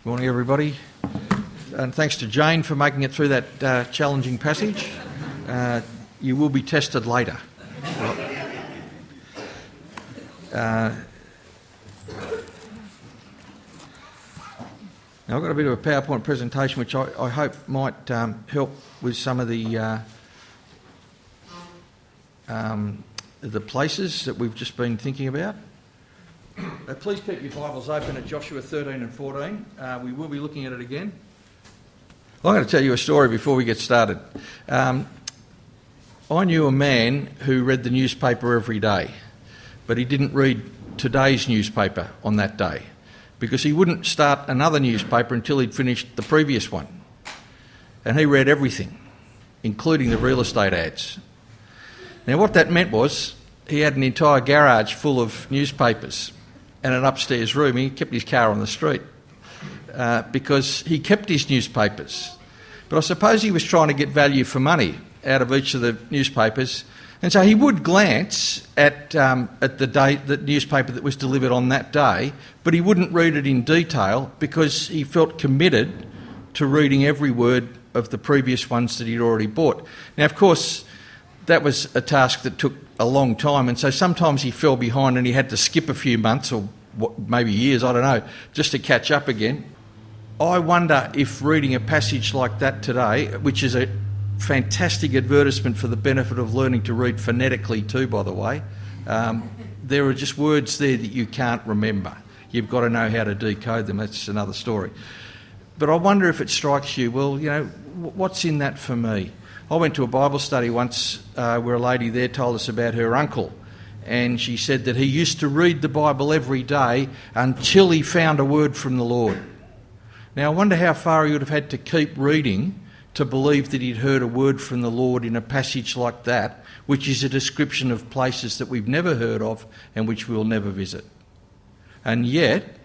Good morning, everybody. And thanks to Jane for making it through that challenging passage. You will be tested later. Now, I've got a bit of a PowerPoint presentation which I hope might help with some of the places that we've just been thinking about. Please keep your Bibles open at Joshua 13 and 14. We will be looking at it again. I'm going to tell you a story before we get started. I knew a man who read the newspaper every day, but he didn't read today's newspaper on that day because he wouldn't start another newspaper until he'd finished the previous one. And he read everything, including the real estate ads. Now, what that meant was he had an entire garage full of newspapers and an upstairs room. He kept his car on the street because he kept his newspapers. But I suppose he was trying to get value for money out of each of the newspapers. And so he would glance at the newspaper that was delivered on that day, but he wouldn't read it in detail because he felt committed to reading every word of the previous ones that he'd already bought. Now, of course, that was a task that took a long time, and so sometimes he fell behind and he had to skip a few months or maybe years, I don't know, just to catch up again. I wonder if reading a passage like that today, which is a fantastic advertisement for the benefit of learning to read phonetically too, by the way, there are just words there that you can't remember. You've got to know how to decode them. That's another story. But I wonder if it strikes you, well, you know, what's in that for me? I went to a Bible study once where a lady there told us about her uncle, and she said that he used to read the Bible every day until he found a word from the Lord. Now, I wonder how far he would have had to keep reading to believe that he'd heard a word from the Lord in a passage like that, which is a description of places that we've never heard of and which we'll never visit. And yet,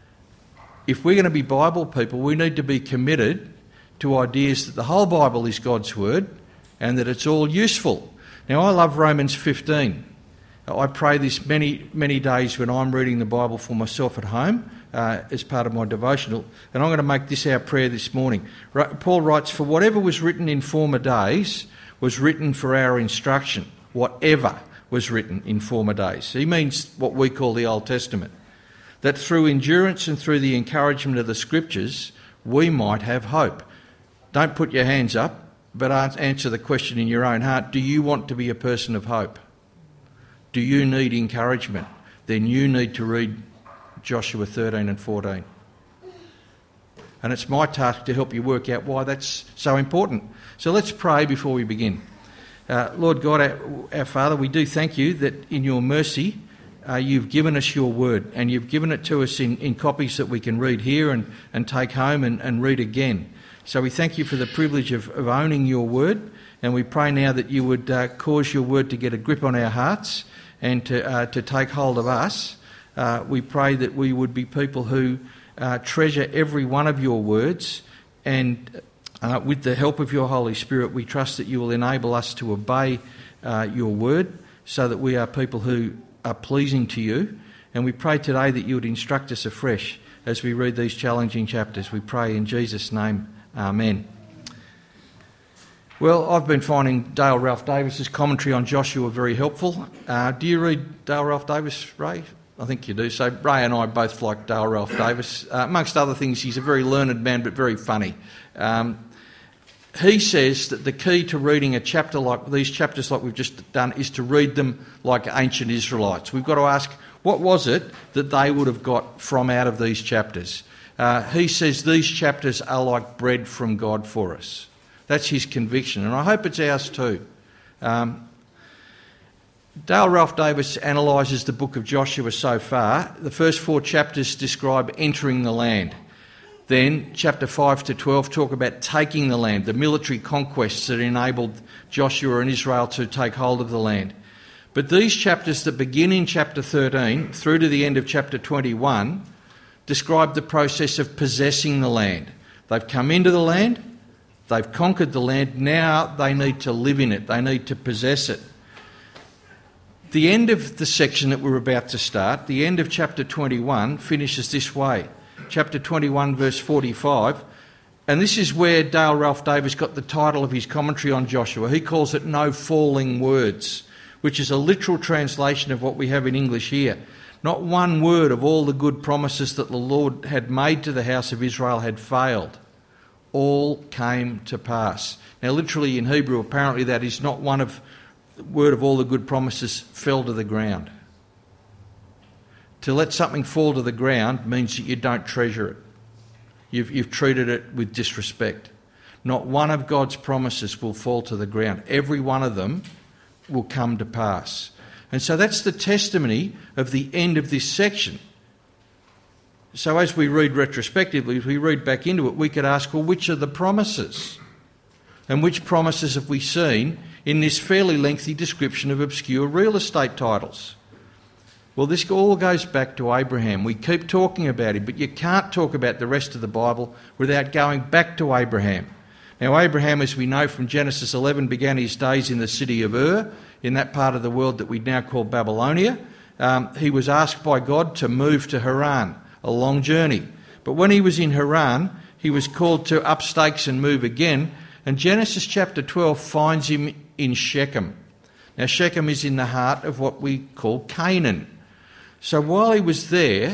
if we're going to be Bible people, we need to be committed to ideas that the whole Bible is God's word and that it's all useful. Now, I love Romans 15. I pray this many, many days when I'm reading the Bible for myself at home as part of my devotional, and I'm going to make this our prayer this morning. Paul writes, "For whatever was written in former days was written for our instruction." Whatever was written in former days. He means what we call the Old Testament. That through endurance and through the encouragement of the Scriptures, we might have hope. Don't put your hands up, but answer the question in your own heart. Do you want to be a person of hope? Do you need encouragement? Then you need to read Joshua 13 and 14. And it's my task to help you work out why that's so important. So let's pray before we begin. Lord God, our Father, we do thank you that in your mercy you've given us your word, and you've given it to us in copies that we can read here and take home and read again. So we thank you for the privilege of owning your word, and we pray now that you would cause your word to get a grip on our hearts and to take hold of us. We pray that we would be people who treasure every one of your words, and with the help of your Holy Spirit, we trust that you will enable us to obey your word so that we are people who are pleasing to you. And we pray today that you would instruct us afresh as we read these challenging chapters. We pray in Jesus' name. Amen. Well, I've been finding Dale Ralph Davis's commentary on Joshua very helpful. Do you read Dale Ralph Davis, Ray? I think you do. So Ray and I both like Dale Ralph Davis. Amongst other things, he's a very learned man, but very funny. He says that the key to reading a chapter like these chapters like we've just done is to read them like ancient Israelites. We've got to ask, what was it that they would have got from out of these chapters? He says these chapters are like bread from God for us. That's his conviction, and I hope it's ours too. Dale Ralph Davis analyses the book of Joshua so far. The first 4 chapters describe entering the land. Then chapter 5 to 12 talk about taking the land, the military conquests that enabled Joshua and Israel to take hold of the land. But these chapters that begin in chapter 13 through to the end of chapter 21 describe the process of possessing the land. They've come into the land, they've conquered the land, now they need to live in it, they need to possess it. The end of the section that we're about to start, the end of chapter 21, finishes this way. chapter 21, verse 45. And this is where Dale Ralph Davis got the title of his commentary on Joshua. He calls it No Falling Words, which is a literal translation of what we have in English here. Not one word of all the good promises that the Lord had made to the house of Israel had failed. All came to pass. Now, literally in Hebrew, apparently that is not one of the word of all the good promises fell to the ground. To let something fall to the ground means that you don't treasure it. You've treated it with disrespect. Not one of God's promises will fall to the ground. Every one of them will come to pass. And so that's the testimony of the end of this section. So as we read retrospectively, if we read back into it, we could ask, well, which are the promises? And which promises have we seen in this fairly lengthy description of obscure real estate titles? Well, this all goes back to Abraham. We keep talking about him, but you can't talk about the rest of the Bible without going back to Abraham. Now, Abraham, as we know from Genesis 11, began his days in the city of Ur, in that part of the world that we now call Babylonia. He was asked by God to move to Haran, a long journey. But when he was in Haran, he was called to up stakes and move again. And Genesis chapter 12 finds him in Shechem. Now, Shechem is in the heart of what we call Canaan. So while he was there,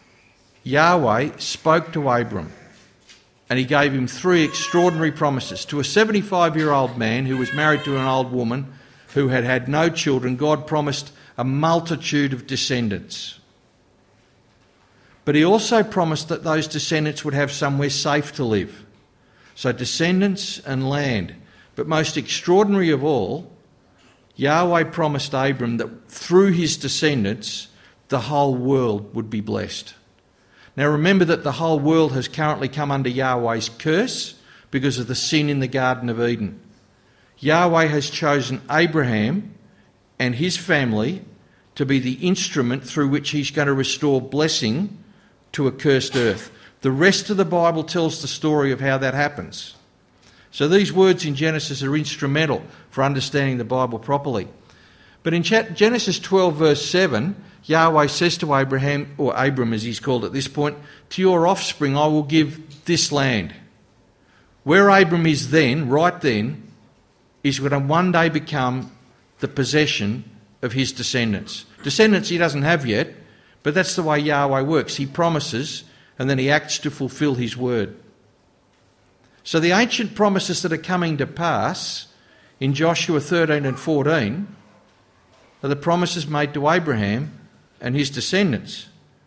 Yahweh spoke to Abram, and he gave him 3 extraordinary promises. To a 75-year-old man who was married to an old woman who had had no children, God promised a multitude of descendants. But he also promised that those descendants would have somewhere safe to live. So descendants and land. But most extraordinary of all, Yahweh promised Abram that through his descendants, the whole world would be blessed. Now remember that the whole world has currently come under Yahweh's curse because of the sin in the Garden of Eden. Yahweh has chosen Abraham and his family to be the instrument through which he's going to restore blessing to a cursed earth. The rest of the Bible tells the story of how that happens. So these words in Genesis are instrumental for understanding the Bible properly. But in Genesis 12 verse 7, Yahweh says to Abraham, or Abram as he's called at this point, to your offspring I will give this land. Where Abram is then, right then, is going to one day become the possession of his descendants. Descendants he doesn't have yet, but that's the way Yahweh works. He promises and then he acts to fulfill his word. So the ancient promises that are coming to pass in Joshua 13 and 14 are the promises made to Abraham and his descendants.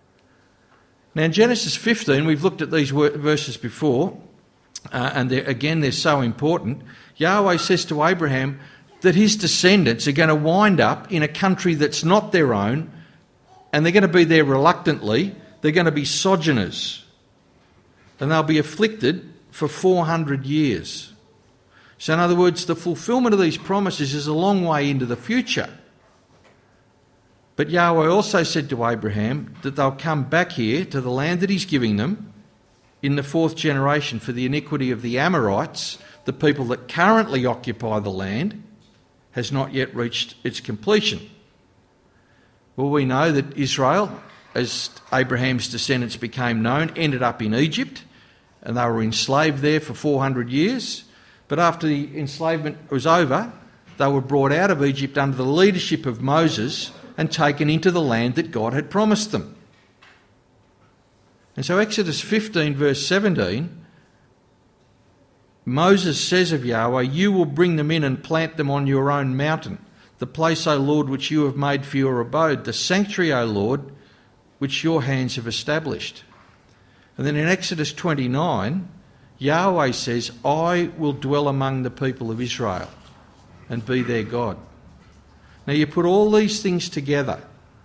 Now in Genesis 15, we've looked at these verses before, and they're so important. Yahweh says to Abraham that his descendants are going to wind up in a country that's not their own, and they're going to be there reluctantly. They're going to be sojourners, and they'll be afflicted for 400 years. So in other words, the fulfilment of these promises is a long way into the future. But Yahweh also said to Abraham that they'll come back here to the land that he's giving them in the 4th generation, for the iniquity of the Amorites, the people that currently occupy the land, has not yet reached its completion. Well, we know that Israel, as Abraham's descendants became known, ended up in Egypt, and they were enslaved there for 400 years. But after the enslavement was over, they were brought out of Egypt under the leadership of Moses and taken into the land that God had promised them. And so Exodus 15 verse 17, Moses says of Yahweh, you will bring them in and plant them on your own mountain, the place, O Lord, which you have made for your abode, the sanctuary, O Lord, which your hands have established. And then in Exodus 29, Yahweh says, I will dwell among the people of Israel and be their God. Now you put all these things together.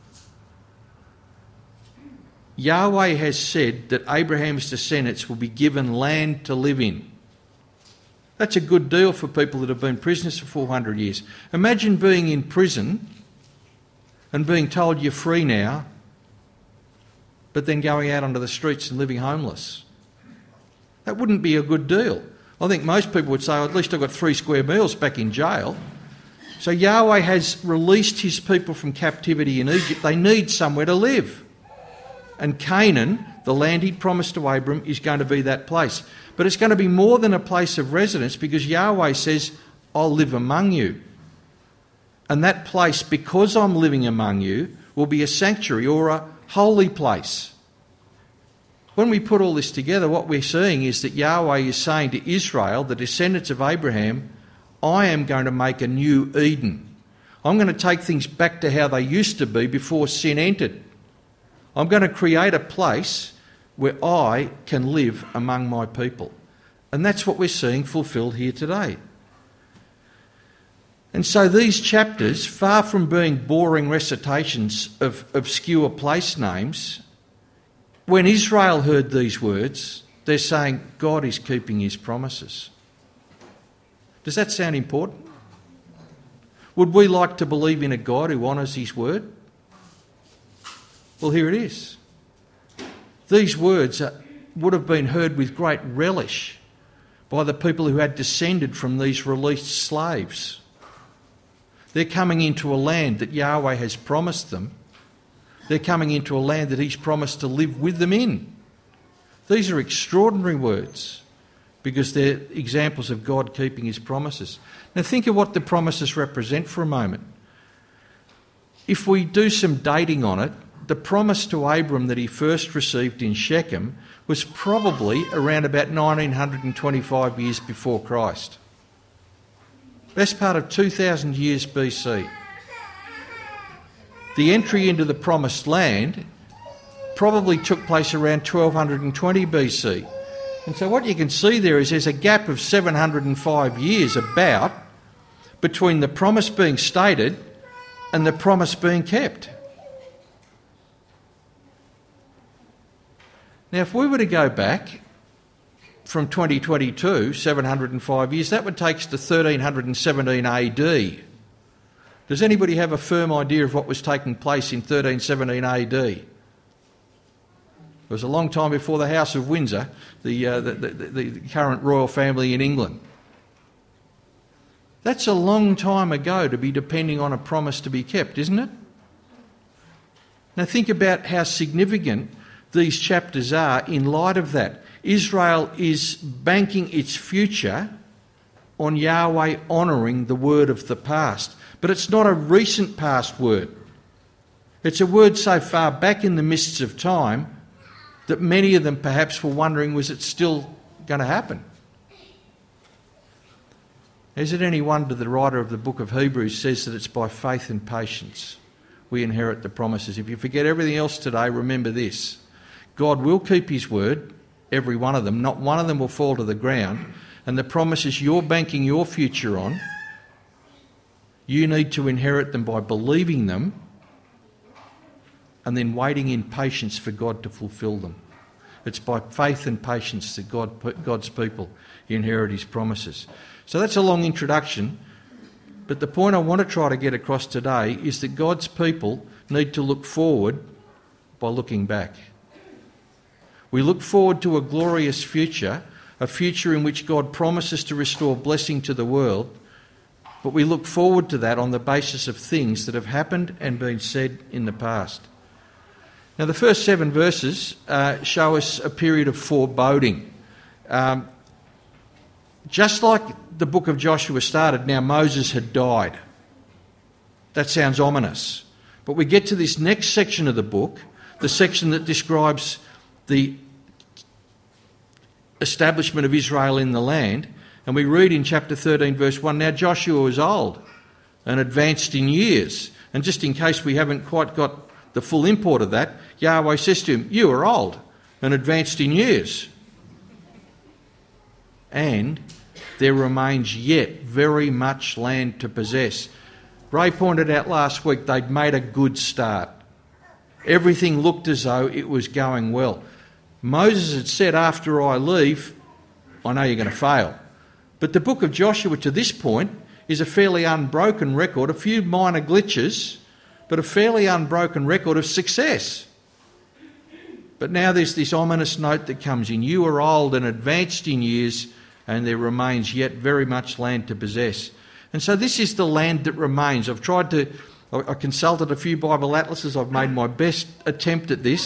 Yahweh has said that Abraham's descendants will be given land to live in. That's a good deal for people that have been prisoners for 400 years. Imagine being in prison and being told you're free now, but then going out onto the streets and living homeless. That wouldn't be a good deal. I think most people would say, at least I've got 3 square meals back in jail. So Yahweh has released his people from captivity in Egypt. They need somewhere to live. And Canaan, the land he'd promised to Abram is going to be that place. But it's going to be more than a place of residence, because Yahweh says, I'll live among you. And that place, because I'm living among you, will be a sanctuary or a holy place. When we put all this together, what we're seeing is that Yahweh is saying to Israel, the descendants of Abraham, I am going to make a new Eden. I'm going to take things back to how they used to be before sin entered. I'm going to create a place where I can live among my people. And that's what we're seeing fulfilled here today. And so these chapters, far from being boring recitations of obscure place names, when Israel heard these words, they're saying, God is keeping his promises. Does that sound important? Would we like to believe in a God who honours his word? Well, here it is. These words would have been heard with great relish by the people who had descended from these released slaves. They're coming into a land that Yahweh has promised them. They're coming into a land that he's promised to live with them in. These are extraordinary words because they're examples of God keeping his promises. Now think of what the promises represent for a moment. If we do some dating on it, the promise to Abram that he first received in Shechem was probably around about 1925 years before Christ. Best part of 2,000 years BC. The entry into the promised land probably took place around 1220 BC. And so what you can see there is there's a gap of 705 years about between the promise being stated and the promise being kept. Now, if we were to go back from 2022, 705 years, that would take us to 1317 AD. Does anybody have a firm idea of what was taking place in 1317 AD? It was a long time before the House of Windsor, the current royal family in England. That's a long time ago to be depending on a promise to be kept, isn't it? Now think about how significant these chapters are in light of that. Israel is banking its future on Yahweh honouring the word of the past. But it's not a recent past word. It's a word so far back in the mists of time that many of them perhaps were wondering, was it still going to happen? Is it any wonder the writer of the book of Hebrews says that it's by faith and patience we inherit the promises? If you forget everything else today, remember this. God will keep his word, every one of them. Not one of them will fall to the ground. And the promises you're banking your future on, you need to inherit them by believing them and then waiting in patience for God to fulfil them. It's by faith and patience that God's people inherit his promises. So that's a long introduction, but the point I want to try to get across today is that God's people need to look forward by looking back. We look forward to a glorious future, a future in which God promises to restore blessing to the world, but we look forward to that on the basis of things that have happened and been said in the past. Now, the first 7 verses show us a period of foreboding. Just like the book of Joshua started, now Moses had died. That sounds ominous. But we get to this next section of the book, the section that describes the establishment of Israel in the land, and we read in chapter 13 verse 1, now Joshua was old and advanced in years. And just in case we haven't quite got the full import of that, Yahweh says to him, you are old and advanced in years. And there remains yet very much land to possess. Ray pointed out last week they'd made a good start. Everything looked as though it was going well. Moses had said, after I leave, I know you're going to fail. But the book of Joshua to this point is a fairly unbroken record, a few minor glitches, but a fairly unbroken record of success. But now there's this ominous note that comes in. You are old and advanced in years, and there remains yet very much land to possess. And so this is the land that remains. I consulted a few Bible atlases. I've made my best attempt at this.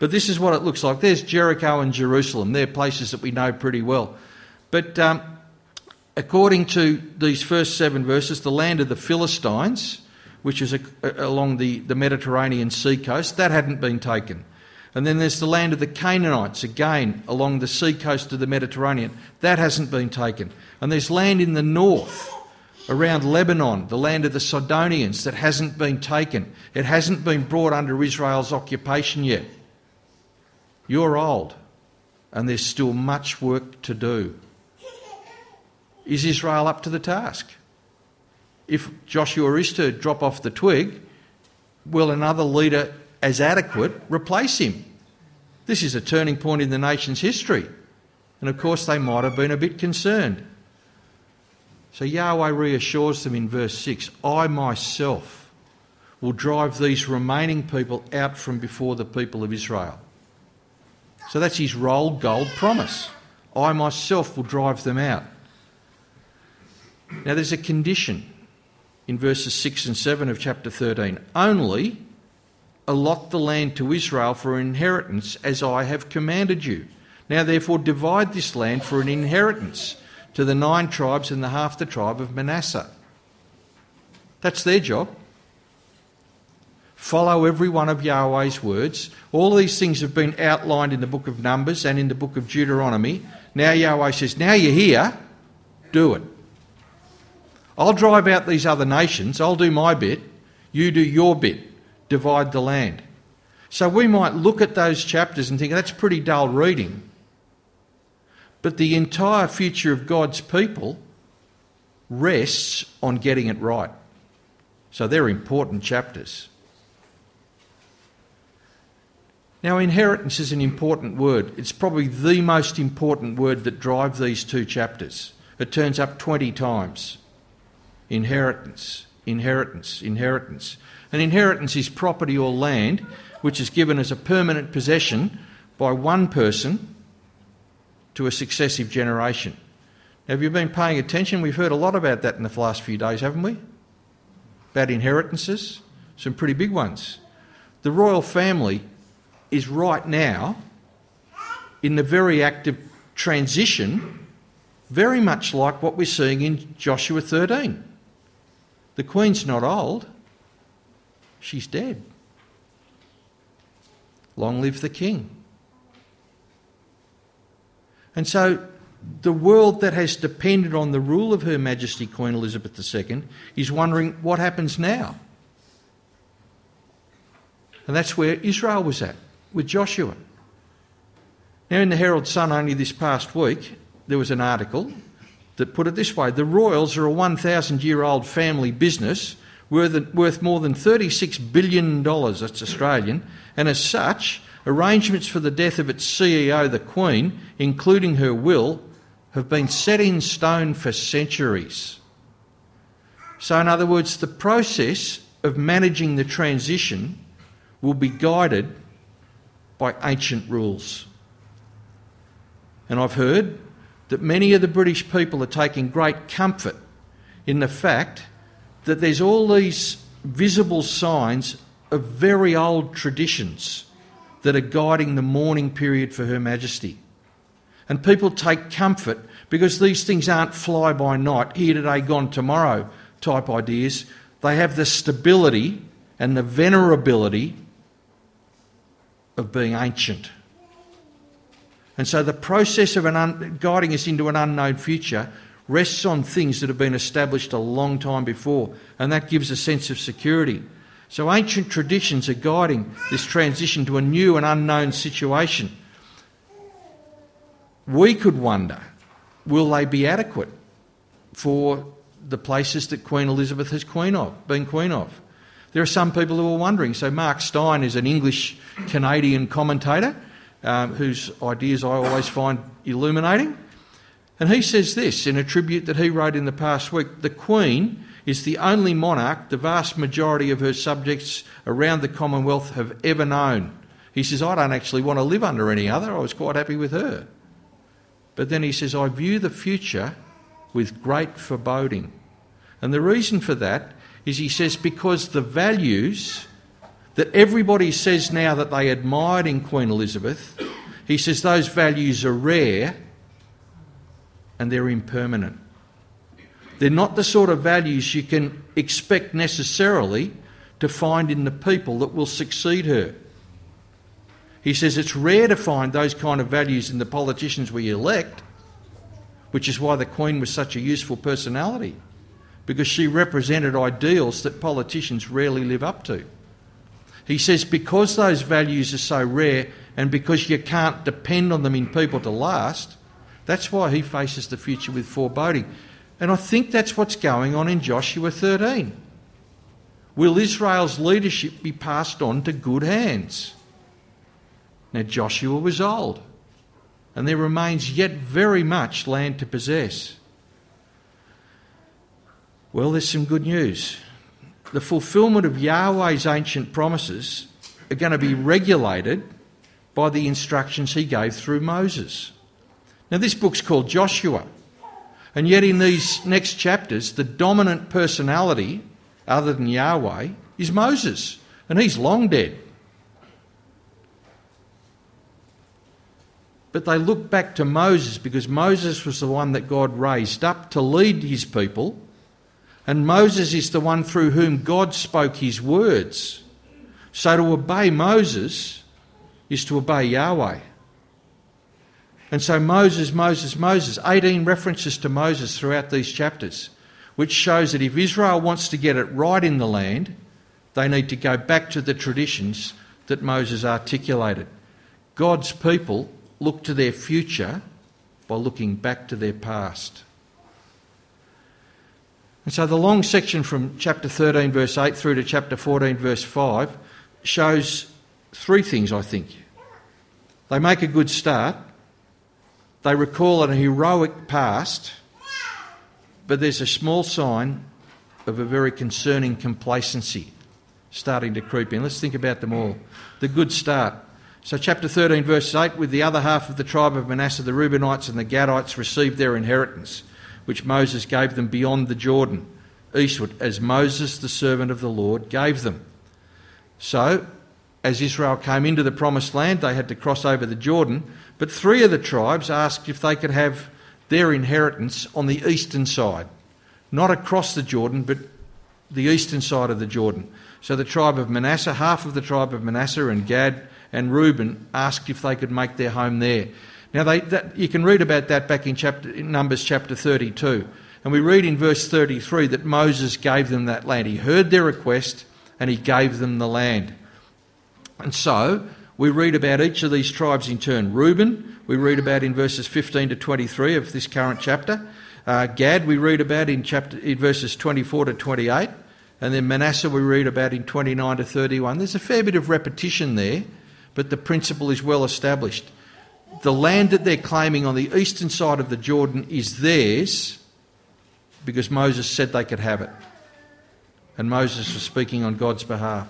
But this is what it looks like. There's Jericho and Jerusalem. They're places that we know pretty well. But according to these first 7 verses, the land of the Philistines, which is along the Mediterranean sea coast, that hadn't been taken. And then there's the land of the Canaanites, again, along the sea coast of the Mediterranean. That hasn't been taken. And there's land in the north, around Lebanon, the land of the Sidonians, that hasn't been taken. It hasn't been brought under Israel's occupation yet. You're old, and there's still much work to do. Is Israel up to the task? If Joshua is to drop off the twig, will another leader as adequate replace him? This is a turning point in the nation's history. And of course they might have been a bit concerned. So Yahweh reassures them in verse 6, I myself will drive these remaining people out from before the people of Israel. So that's his rolled gold promise. I myself will drive them out. Now there's a condition in verses 6 and 7 of chapter 13. Only allot the land to Israel for an inheritance as I have commanded you. Now therefore divide this land for an inheritance to the 9 tribes and the half the tribe of Manasseh. That's their job. Follow every one of Yahweh's words. All these things have been outlined in the book of Numbers and in the book of Deuteronomy. Now Yahweh says, now you're here, do it. I'll drive out these other nations, I'll do my bit, you do your bit. Divide the land. So we might look at those chapters and think that's pretty dull reading. But the entire future of God's people rests on getting it right. So they're important chapters. Now, inheritance is an important word. It's probably the most important word that drives these 2 chapters. It turns up 20 times. Inheritance, inheritance, inheritance. An inheritance is property or land which is given as a permanent possession by one person to a successive generation. Now, have you been paying attention? We've heard a lot about that in the last few days, haven't we? About inheritances, some pretty big ones. The royal family is right now in the very active transition, very much like what we're seeing in Joshua 13. The Queen's not old. She's dead. Long live the King. And so the world that has depended on the rule of Her Majesty Queen Elizabeth II is wondering what happens now. And that's where Israel was at, with Joshua. Now in the Herald Sun only this past week, there was an article that put it this way: the Royals are a 1,000-year-old family business worth more than $36 billion, that's Australian, and as such, arrangements for the death of its CEO, the Queen, including her will, have been set in stone for centuries. So in other words, the process of managing the transition will be guided by ancient rules. And I've heard that many of the British people are taking great comfort in the fact that there's all these visible signs of very old traditions that are guiding the mourning period for Her Majesty. And people take comfort because these things aren't fly-by-night, here today, gone tomorrow type ideas. They have the stability and the venerability of being ancient. And so the process of guiding us into an unknown future rests on things that have been established a long time before, and that gives a sense of security. So ancient traditions are guiding this transition to a new and unknown situation. We could wonder, will they be adequate for the places that Queen Elizabeth has been Queen of? There are some people who are wondering. So Mark Stein is an English-Canadian commentator whose ideas I always find illuminating. And he says this in a tribute that he wrote in the past week: the Queen is the only monarch the vast majority of her subjects around the Commonwealth have ever known. He says, I don't actually want to live under any other. I was quite happy with her. But then he says, I view the future with great foreboding. And the reason for that is, he says, because the values that everybody says now that they admired in Queen Elizabeth, he says those values are rare and they're impermanent. They're not the sort of values you can expect necessarily to find in the people that will succeed her. He says it's rare to find those kind of values in the politicians we elect, which is why the Queen was such a useful personality, because she represented ideals that politicians rarely live up to. He says because those values are so rare and because you can't depend on them in people to last, that's why he faces the future with foreboding. And I think that's what's going on in Joshua 13. Will Israel's leadership be passed on to good hands? Now Joshua was old, and there remains yet very much land to possess. Well, there's some good news. The fulfilment of Yahweh's ancient promises are going to be regulated by the instructions he gave through Moses. Now, this book's called Joshua, and yet in these next chapters, the dominant personality, other than Yahweh, is Moses, and he's long dead. But they look back to Moses because Moses was the one that God raised up to lead his people, and Moses is the one through whom God spoke his words. So to obey Moses is to obey Yahweh. And so Moses, 18 references to Moses throughout these chapters, which shows that if Israel wants to get it right in the land, they need to go back to the traditions that Moses articulated. God's people look to their future by looking back to their past. And so the long section from chapter 13 verse 8 through to chapter 14 verse 5 shows three things, I think. They make a good start. They recall a heroic past, but there's a small sign of a very concerning complacency starting to creep in. Let's think about them all. The good start. So chapter 13 verse 8, with the other half of the tribe of Manasseh, the Reubenites and the Gadites received their inheritance, which Moses gave them beyond the Jordan, eastward, as Moses, the servant of the Lord, gave them. So, as Israel came into the promised land, they had to cross over the Jordan, but three of the tribes asked if they could have their inheritance on the eastern side, not across the Jordan, but the eastern side of the Jordan. So the tribe of Manasseh, half of the tribe of Manasseh and Gad and Reuben asked if they could make their home there. Now, you can read about that back in Numbers chapter 32. And we read in verse 33 that Moses gave them that land. He heard their request and he gave them the land. And so we read about each of these tribes in turn. Reuben, we read about in verses 15 to 23 of this current chapter. Gad, we read about in verses 24 to 28. And then Manasseh, we read about in 29 to 31. There's a fair bit of repetition there, but the principle is well established. The land that they're claiming on the eastern side of the Jordan is theirs because Moses said they could have it. And Moses was speaking on God's behalf.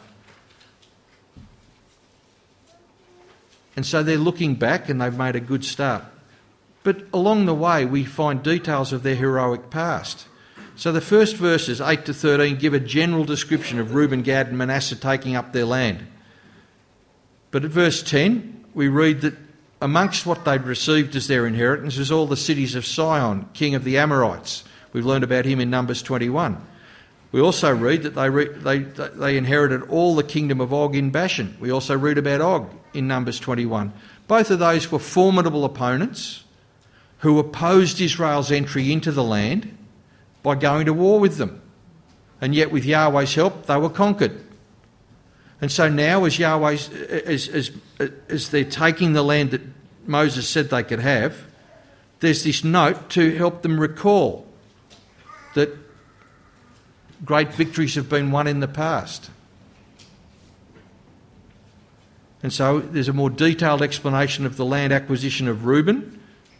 And so they're looking back and they've made a good start. But along the way we find details of their heroic past. So the first verses, 8 to 13, give a general description of Reuben, Gad and Manasseh taking up their land. But at verse 10 we read that amongst what they'd received as their inheritance is all the cities of Sihon, king of the Amorites. We've learned about him in Numbers 21. We also read that they inherited all the kingdom of Og in Bashan. We also read about Og in Numbers 21. Both of those were formidable opponents who opposed Israel's entry into the land by going to war with them. And yet with Yahweh's help they were conquered. And so now as they're taking the land that Moses said they could have, there's this note to help them recall that great victories have been won in the past. And so there's a more detailed explanation of the land acquisition of Reuben.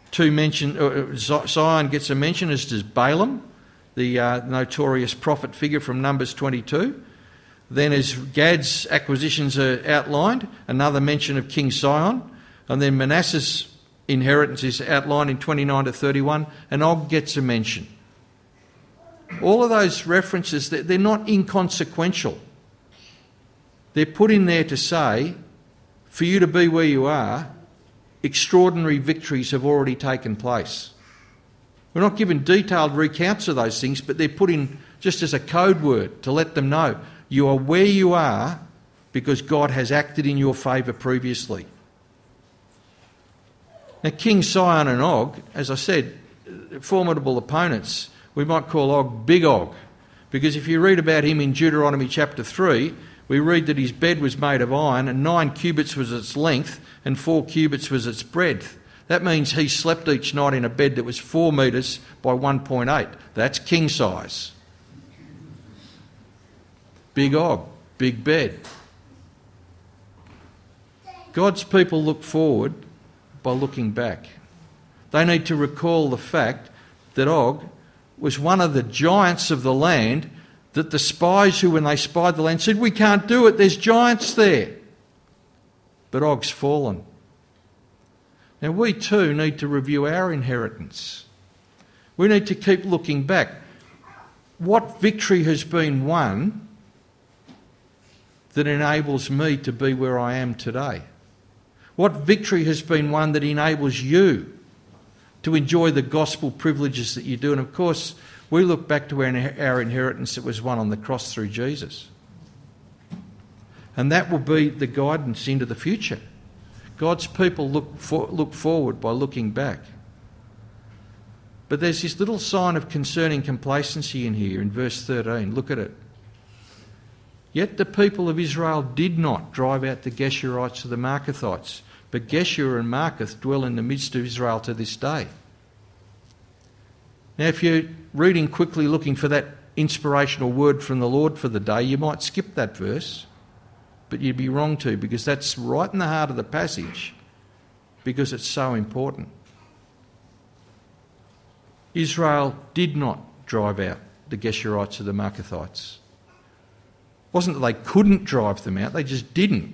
Sihon gets a mention, as does Balaam, the notorious prophet figure from Numbers 22. Then as Gad's acquisitions are outlined, another mention of King Sihon. And then Manasseh's inheritance is outlined in 29 to 31, and Og gets a mention. All of those references, they're not inconsequential. They're put in there to say, for you to be where you are, extraordinary victories have already taken place. We're not given detailed recounts of those things, but they're put in just as a code word to let them know you are where you are because God has acted in your favour previously. Now, King Sihon and Og, as I said, formidable opponents. We might call Og Big Og, because if you read about him in Deuteronomy chapter 3, we read that his bed was made of iron and 9 cubits was its length and 4 cubits was its breadth. That means he slept each night in a bed that was 4 metres by 1.8. That's king size. Big Og, big bed. God's people look forward by looking back. They need to recall the fact that Og was one of the giants of the land that the spies who, when they spied the land, said, we can't do it, there's giants there. But Og's fallen. Now we too need to review our inheritance. We need to keep looking back. What victory has been won that enables me to be where I am today? What victory has been won that enables you to enjoy the gospel privileges that you do? And of course, we look back to our inheritance that was won on the cross through Jesus. And that will be the guidance into the future. God's people look forward by looking back. But there's this little sign of concerning complacency in here in verse 13. Look at it. Yet the people of Israel did not drive out the Geshurites or the Marcathites, but Geshur and Marcath dwell in the midst of Israel to this day. Now, if you're reading quickly looking for that inspirational word from the Lord for the day, you might skip that verse, but you'd be wrong to, because that's right in the heart of the passage, because it's so important. Israel did not drive out the Geshurites or the Marcathites. It wasn't that they couldn't drive them out, they just didn't.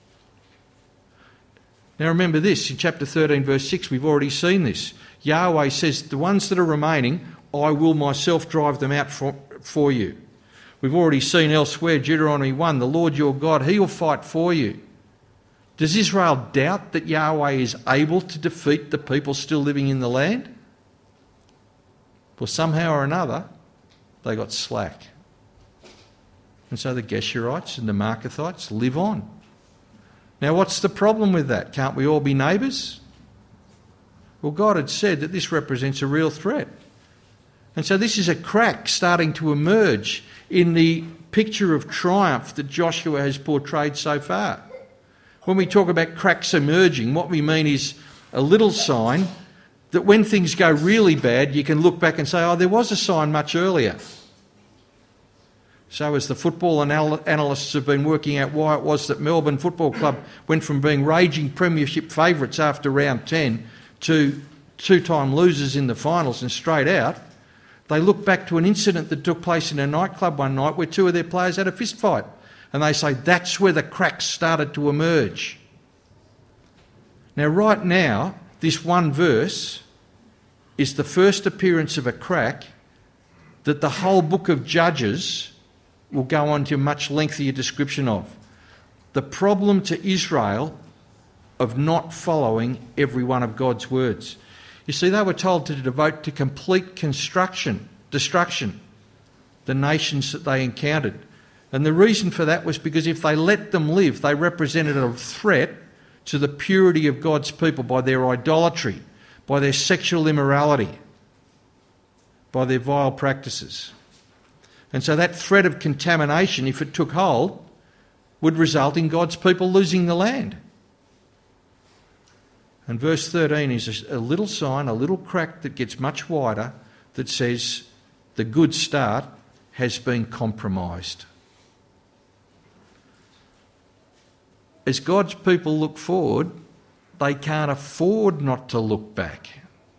Now remember this, in chapter 13 verse 6, we've already seen this. Yahweh says, the ones that are remaining, I will myself drive them out for you. We've already seen elsewhere, Deuteronomy 1, the Lord your God, he will fight for you. Does Israel doubt that Yahweh is able to defeat the people still living in the land? Well, somehow or another, they got slack. And so the Geshurites and the Marcathites live on. Now, what's the problem with that? Can't we all be neighbours? Well, God had said that this represents a real threat. And so this is a crack starting to emerge in the picture of triumph that Joshua has portrayed so far. When we talk about cracks emerging, what we mean is a little sign that when things go really bad, you can look back and say, oh, there was a sign much earlier. So as the football analysts have been working out why it was that Melbourne Football Club went from being raging premiership favourites after round 10 to two-time losers in the finals and straight out, they look back to an incident that took place in a nightclub one night where 2 of their players had a fist fight. And they say that's where the cracks started to emerge. Now, right now, this one verse is the first appearance of a crack that the whole book of Judges will go on to a much lengthier description of. The problem to Israel of not following every one of God's words. You see, they were told to devote to complete destruction, the nations that they encountered. And the reason for that was because if they let them live, they represented a threat to the purity of God's people by their idolatry, by their sexual immorality, by their vile practices. And so that threat of contamination, if it took hold, would result in God's people losing the land. And verse 13 is a little sign, a little crack that gets much wider that says the good start has been compromised. As God's people look forward, they can't afford not to look back.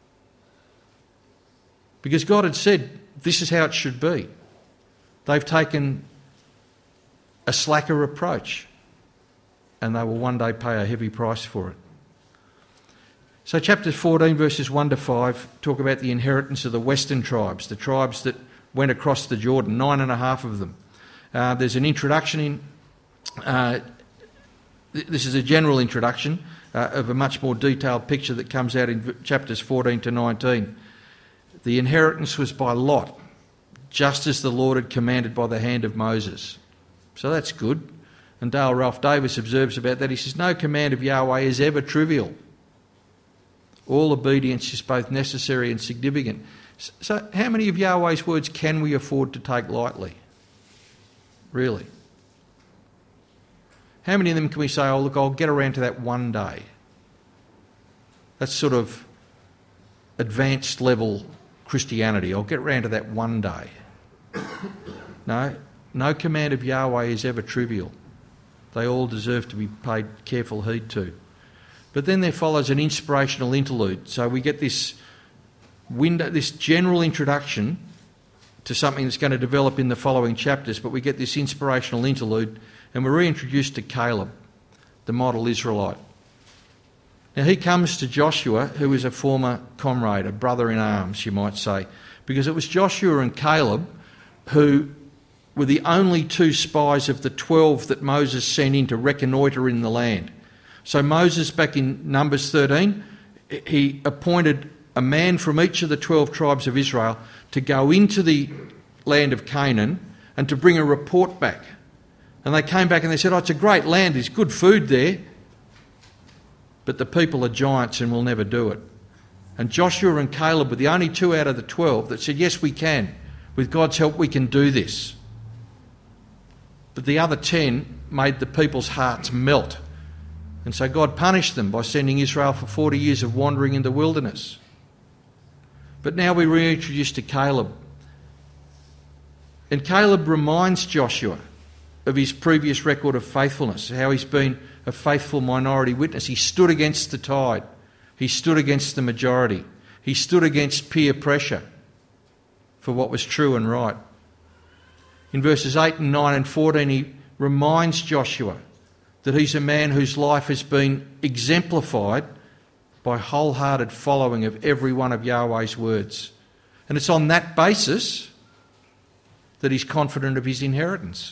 Because God had said, this is how it should be. They've taken a slacker approach, and they will one day pay a heavy price for it. So chapter 14 verses 1 to 5 talk about the inheritance of the western tribes, the tribes that went across the Jordan, 9.5 of them. There's an introduction This is a general introduction of a much more detailed picture that comes out in chapters 14 to 19. The inheritance was by lot, just as the Lord had commanded by the hand of Moses. So that's good. And Dale Ralph Davis observes about that. He says, no command of Yahweh is ever trivial. All obedience is both necessary and significant. So how many of Yahweh's words can we afford to take lightly? Really? How many of them can we say, oh look, I'll get around to that one day? That's sort of advanced level Christianity. I'll get around to that one day. No command of Yahweh is ever trivial. They all deserve to be paid careful heed to. But then there follows an inspirational interlude. So we get this general introduction to something that's going to develop in the following chapters, but we get this inspirational interlude and we're reintroduced to Caleb, the model Israelite. Now he comes to Joshua, who is a former comrade, a brother in arms, you might say, because it was Joshua and Caleb who were the only two spies of the 12 that Moses sent in to reconnoitre in the land. So Moses, back in Numbers 13, he appointed a man from each of the 12 tribes of Israel to go into the land of Canaan and to bring a report back. And they came back and they said, oh, it's a great land, there's good food there, but the people are giants and will never do it. And Joshua and Caleb were the only two out of the 12 that said, yes, we can. With God's help, we can do this. But the other 10 made the people's hearts melt. And so God punished them by sending Israel for 40 years of wandering in the wilderness. But now we reintroduce to Caleb. And Caleb reminds Joshua of his previous record of faithfulness, how he's been a faithful minority witness. He stood against the tide. He stood against the majority. He stood against peer pressure for what was true and right. In verses 8 and 9 and 14, he reminds Joshua that he's a man whose life has been exemplified by wholehearted following of every one of Yahweh's words. And it's on that basis that he's confident of his inheritance.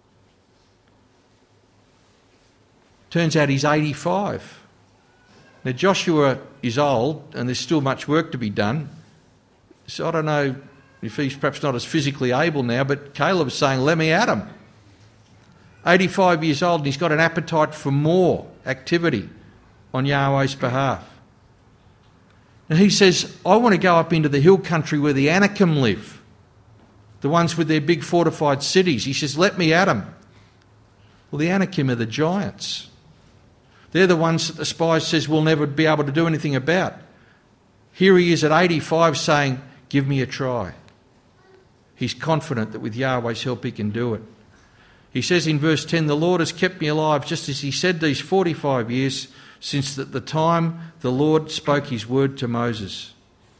Turns out he's 85. Now Joshua is old and there's still much work to be done. So I don't know if he's perhaps not as physically able now, but Caleb's saying, let me at him. 85 years old and he's got an appetite for more activity on Yahweh's behalf. And he says, I want to go up into the hill country where the Anakim live, the ones with their big fortified cities. He says, let me at them. Well, the Anakim are the giants. They're the ones that the spies says we'll never be able to do anything about. Here he is at 85 saying, give me a try. He's confident that with Yahweh's help he can do it. He says in verse 10, the Lord has kept me alive just as he said these 45 years since at the time the Lord spoke his word to Moses.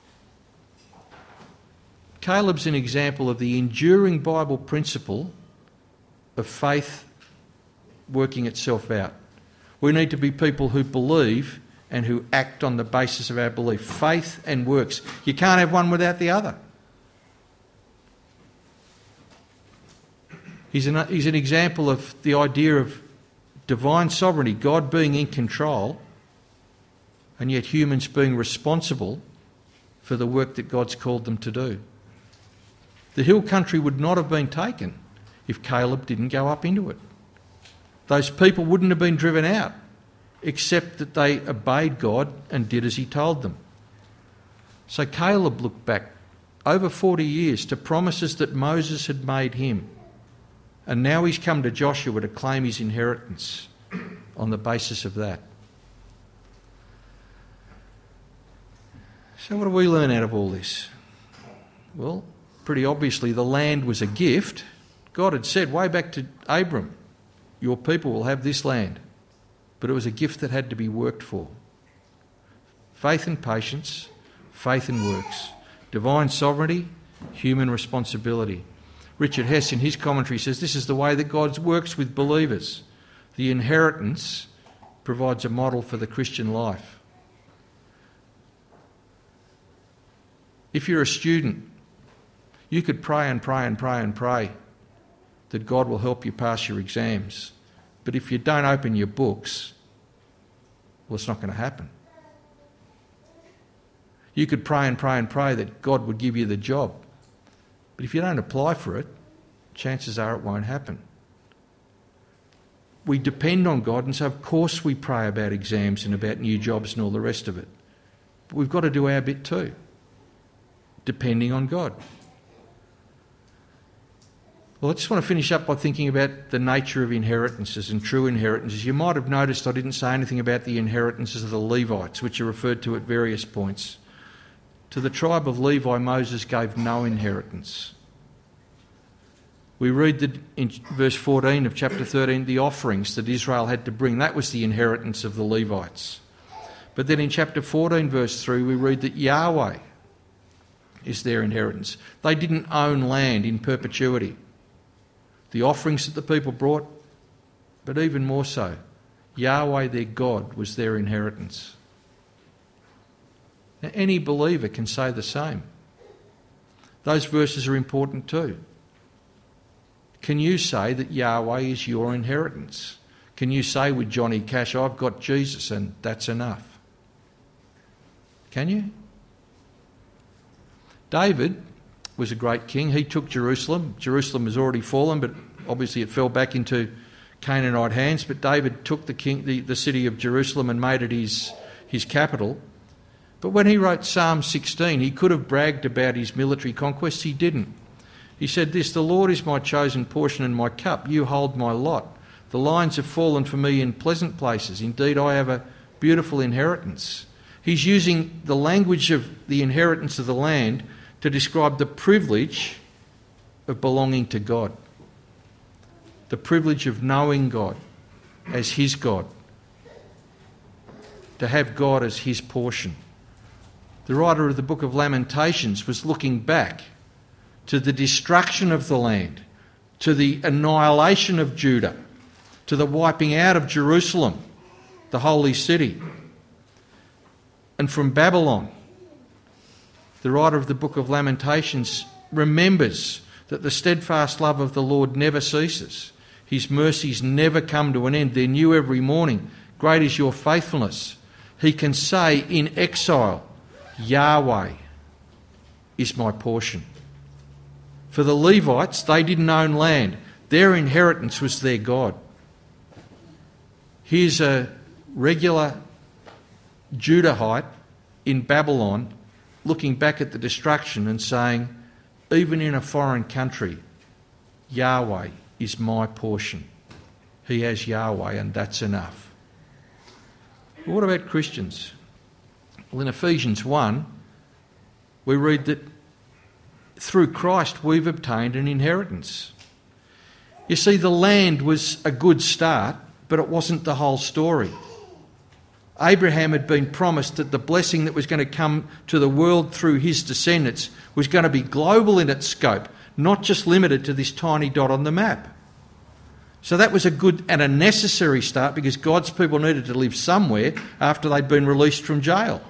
Caleb's an example of the enduring Bible principle of faith working itself out. We need to be people who believe and who act on the basis of our belief. Faith and works. You can't have one without the other. He's an example of the idea of divine sovereignty, God being in control, and yet humans being responsible for the work that God's called them to do. The hill country would not have been taken if Caleb didn't go up into it. Those people wouldn't have been driven out, except that they obeyed God and did as he told them. So Caleb looked back over 40 years to promises that Moses had made him. And now he's come to Joshua to claim his inheritance on the basis of that. So what do we learn out of all this? Well, pretty obviously the land was a gift. God had said way back to Abram, your people will have this land. But it was a gift that had to be worked for. Faith and patience, faith and works. Divine sovereignty, human responsibility. Richard Hess in his commentary says this is the way that God works with believers. The inheritance provides a model for the Christian life. If you're a student, you could pray and pray and pray and pray that God will help you pass your exams. But if you don't open your books, well, it's not going to happen. You could pray and pray and pray that God would give you the job. But if you don't apply for it, chances are it won't happen. We depend on God, and so of course we pray about exams and about new jobs and all the rest of it. But we've got to do our bit too, depending on God. Well, I just want to finish up by thinking about the nature of inheritances and true inheritances. You might have noticed I didn't say anything about the inheritances of the Levites, which are referred to at various points. To the tribe of Levi, Moses gave no inheritance. We read that in verse 14 of chapter 13, the offerings that Israel had to bring, that was the inheritance of the Levites. But then in chapter 14, verse 3, we read that Yahweh is their inheritance. They didn't own land in perpetuity. The offerings that the people brought, but even more so, Yahweh, their God, was their inheritance. Now, any believer can say the same. Those verses are important too. Can you say that Yahweh is your inheritance? Can you say with Johnny Cash, I've got Jesus and that's enough? Can you? David was a great king. He took Jerusalem. Jerusalem was already fallen, but obviously it fell back into Canaanite hands. But David took the city of Jerusalem and made it his capital. But when he wrote Psalm 16, he could have bragged about his military conquests. He didn't. He said this, the Lord is my chosen portion and my cup. You hold my lot. The lines have fallen for me in pleasant places. Indeed, I have a beautiful inheritance. He's using the language of the inheritance of the land to describe the privilege of belonging to God. The privilege of knowing God as his God. To have God as his portion. The writer of the book of Lamentations was looking back to the destruction of the land, to the annihilation of Judah, to the wiping out of Jerusalem, the holy city. And from Babylon, the writer of the book of Lamentations remembers that the steadfast love of the Lord never ceases. His mercies never come to an end. They're new every morning. Great is your faithfulness. He can say in exile, Yahweh is my portion. For the Levites, they didn't own land. Their inheritance was their God. Here's a regular Judahite in Babylon looking back at the destruction and saying, even in a foreign country, Yahweh is my portion. He has Yahweh and that's enough. But what about Christians? Well, in Ephesians 1, we read that through Christ we've obtained an inheritance. You see, the land was a good start, but it wasn't the whole story. Abraham had been promised that the blessing that was going to come to the world through his descendants was going to be global in its scope, not just limited to this tiny dot on the map. So that was a good and a necessary start because God's people needed to live somewhere after they'd been released from jail.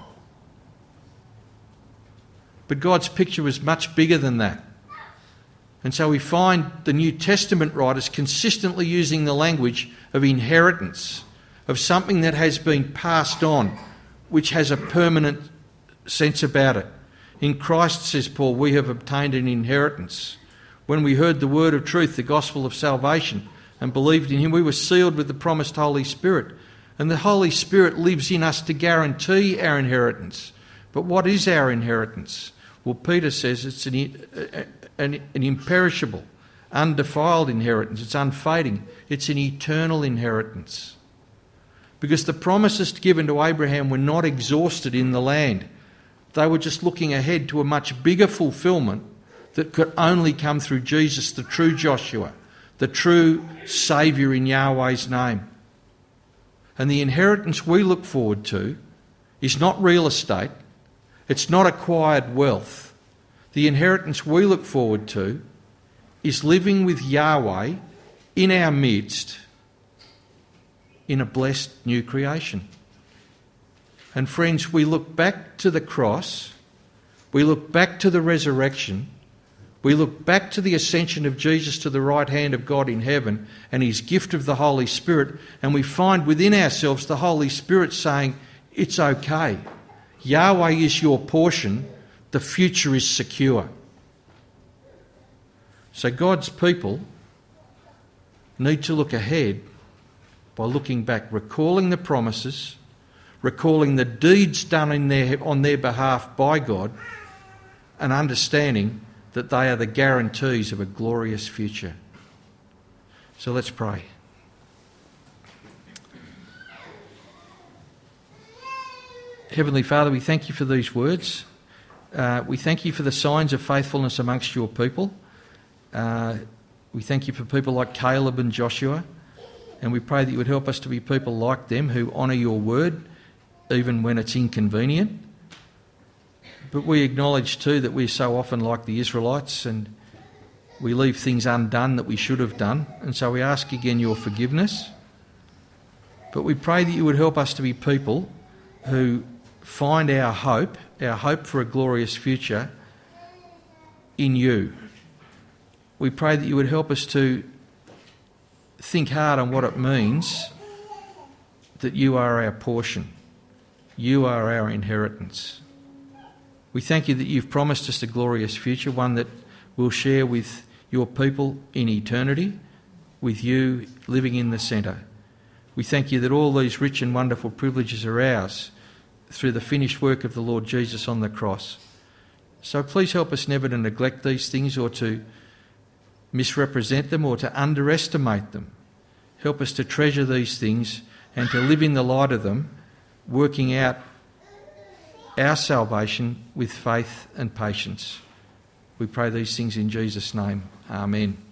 But God's picture was much bigger than that. And so we find the New Testament writers consistently using the language of inheritance, of something that has been passed on, which has a permanent sense about it. In Christ, says Paul, we have obtained an inheritance. When we heard the word of truth, the gospel of salvation, and believed in him, we were sealed with the promised Holy Spirit. And the Holy Spirit lives in us to guarantee our inheritance. But what is our inheritance? Well, Peter says it's an imperishable, undefiled inheritance. It's unfading. It's an eternal inheritance. Because the promises given to Abraham were not exhausted in the land. They were just looking ahead to a much bigger fulfilment that could only come through Jesus, the true Joshua, the true Saviour in Yahweh's name. And the inheritance we look forward to is not real estate. It's not acquired wealth. The inheritance we look forward to is living with Yahweh in our midst in a blessed new creation. And friends, we look back to the cross, we look back to the resurrection, We look back to the ascension of Jesus to the right hand of God in heaven and his gift of the Holy Spirit, and we find within ourselves the Holy Spirit saying, it's okay. Yahweh is your portion. The future is secure. So God's people need to look ahead by looking back, recalling the promises, recalling the deeds done on their behalf by God, and understanding that they are the guarantees of a glorious future. So let's pray. Heavenly Father, we thank you for these words. We thank you for the signs of faithfulness amongst your people. We thank you for people like Caleb and Joshua, and we pray that you would help us to be people like them who honour your word even when it's inconvenient. But we acknowledge too that we're so often like the Israelites and we leave things undone that we should have done, and so we ask again your forgiveness. But we pray that you would help us to be people who find our hope for a glorious future in you. We pray that you would help us to think hard on what it means that you are our portion. You are our inheritance. We thank you that you've promised us a glorious future, one that we'll share with your people in eternity, with you living in the centre. We thank you that all these rich and wonderful privileges are ours through the finished work of the Lord Jesus on the cross. So please help us never to neglect these things or to misrepresent them or to underestimate them. Help us to treasure these things and to live in the light of them, working out our salvation with faith and patience. We pray these things in Jesus' name. Amen.